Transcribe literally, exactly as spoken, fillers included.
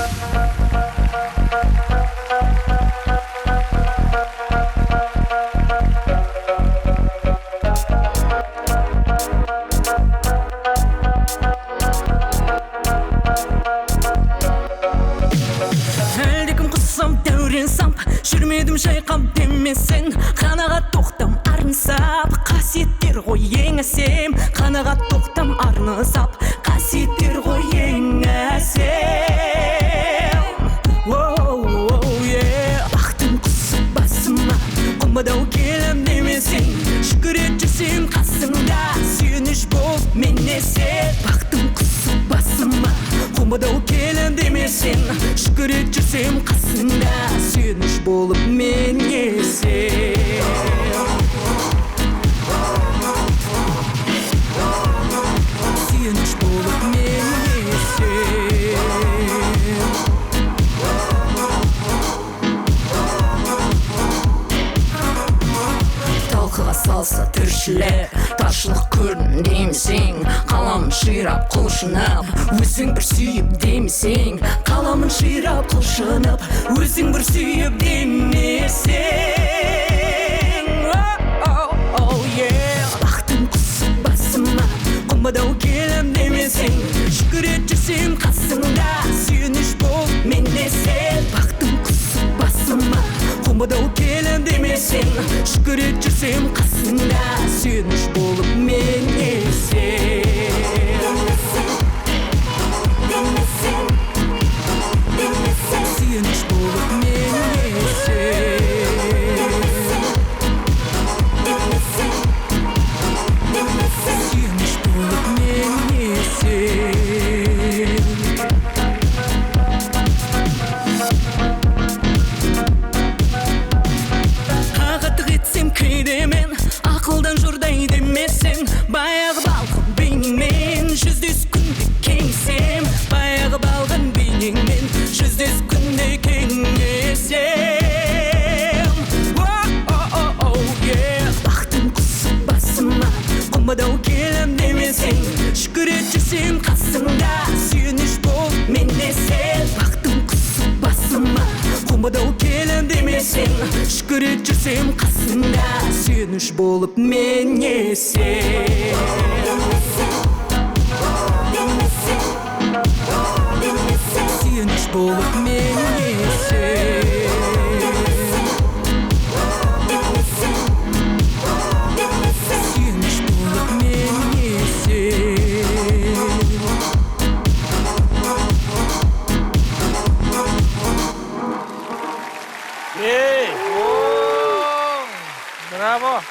Жүрмедім шайқап демесін, қанағат тоқтам арнысап, қасиеттер ғой ең әсем. Қанағат тоқтам арнысап, қасиеттер ғой ең әсем. Бақтың құсы басыма, қонбадау келем демесең, шүкір ет жүрсем қасыңда, сүйеніш болып мен есен. Бақтың құсы басыма, қонбадау келем демесең, шүкір ет жүрсем қасыңда, сүйеніш болып мен есен. Сүйеніш болып мен есен. Талқыға салса тіршілік, таршылық көрдім демесең, қаламын ширап құлшынып, өзің бір сүйіп демесең, қаламын ширап құлшынып, өзің бір сүйіп демесең. Бақтың құсы басыма, қонбадау келем демесең, шүкір ет жүрсем қасыңда, сүйеніш болып мен есен. Бақтың құсы басыма, қонбадау келем демесең, шүкір ет жүрсем қасыңда, сүйеніш болып мен есен. Сүйеніш болып мен есен. Сүйеніш болып мен есен. Ағаттық етсем кейдемен, ақылдан жұрдай демесең, баяғы балқын бейнеңмен жүздес күнде кеңсем. Баяғы балғын бейнеңмен жүздес күнде кеңесем. Бақтың құсы басыма, қонбадау келем демесең, шүкір ет жүрсем қасыңда, сүйеніш болып мен есен. Бақтың құсы басыма, қонбадау келем демесең, шүкір ет жүрсем қасыңда, сүйеніш болып мен есен. Сүйеніш болып мен есен. Сүйеніш болып мен есен. Ей! Браво!